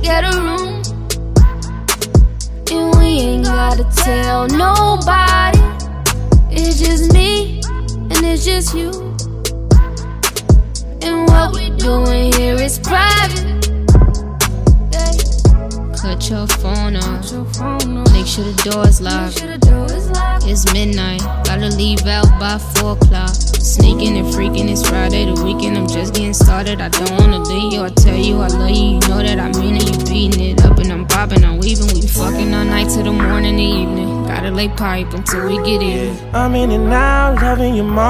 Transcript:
get a room, and we ain't gotta tell nobody. It's just me, and it's just you, and what we doing here is private. Cut your phone off, make sure the door's locked. It's midnight, gotta leave out by 4 o'clock. Sneaking and freaking, it's Friday the weekend, I'm just getting started. I don't wanna leave you, I tell you I love you. You know that I mean it, you beating it up and I'm bobbing, I'm weaving. We fucking all night till the morning, the evening. Gotta lay pipe until we get in. I'm in and out, loving your mom.